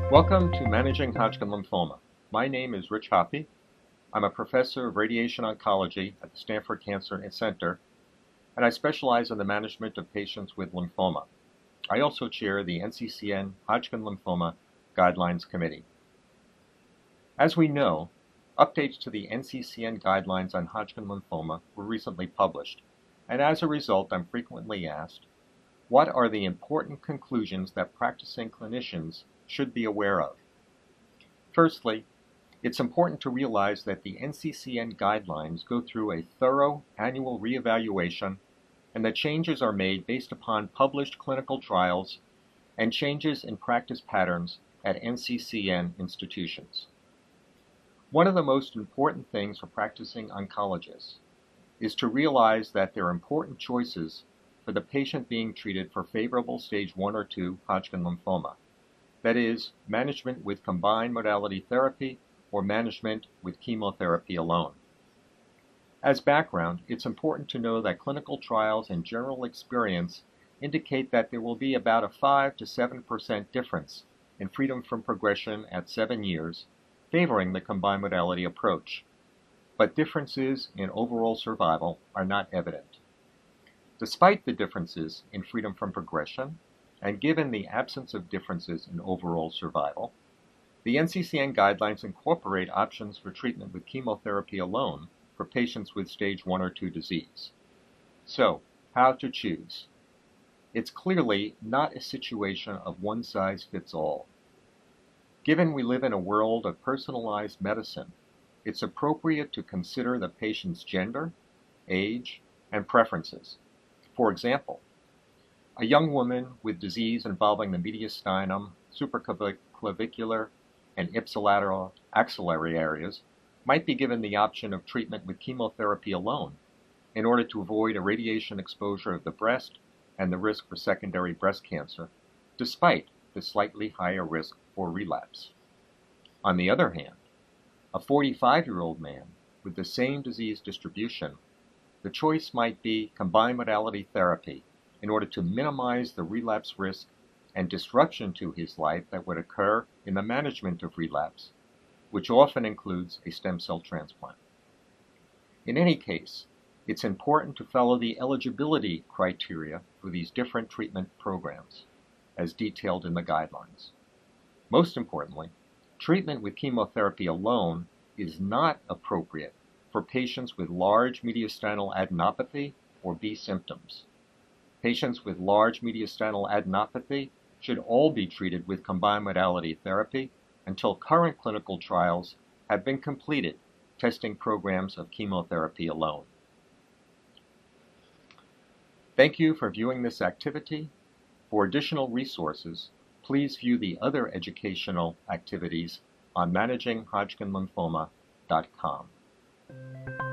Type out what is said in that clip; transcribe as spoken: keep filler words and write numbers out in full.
Welcome to Managing Hodgkin Lymphoma. My name is Rich Hoppe. I'm a professor of radiation oncology at the Stanford Cancer Center, and I specialize in the management of patients with lymphoma. I also chair the N C C N Hodgkin Lymphoma Guidelines Committee. As we know, updates to the N C C N guidelines on Hodgkin lymphoma were recently published, and as a result, I'm frequently asked, what are the important conclusions that practicing clinicians should be aware of? Firstly, it's important to realize that the N C C N guidelines go through a thorough annual reevaluation and that changes are made based upon published clinical trials and changes in practice patterns at N C C N institutions. One of the most important things for practicing oncologists is to realize that there are important choices for the patient being treated for favorable stage one or two Hodgkin lymphoma. That is, management with combined modality therapy or management with chemotherapy alone. As background, it's important to know that clinical trials and general experience indicate that there will be about a five to seven percent difference in freedom from progression at seven years, favoring the combined modality approach. But differences in overall survival are not evident. Despite the differences in freedom from progression, and given the absence of differences in overall survival, the N C C N guidelines incorporate options for treatment with chemotherapy alone for patients with stage one or two disease. So, how to choose? It's clearly not a situation of one size fits all. Given we live in a world of personalized medicine, it's appropriate to consider the patient's gender, age, and preferences. For example, a young woman with disease involving the mediastinum, supraclavicular, and ipsilateral axillary areas might be given the option of treatment with chemotherapy alone in order to avoid a radiation exposure of the breast and the risk for secondary breast cancer, despite the slightly higher risk for relapse. On the other hand, a forty-five-year-old man with the same disease distribution, the choice might be combined modality therapy in order to minimize the relapse risk and disruption to his life that would occur in the management of relapse, which often includes a stem cell transplant. In any case, it's important to follow the eligibility criteria for these different treatment programs, as detailed in the guidelines. Most importantly, treatment with chemotherapy alone is not appropriate for patients with large mediastinal adenopathy or B symptoms. Patients with large mediastinal adenopathy should all be treated with combined modality therapy until current clinical trials have been completed testing programs of chemotherapy alone. Thank you for viewing this activity. For additional resources, please view the other educational activities on managing hodgkin lymphoma dot com.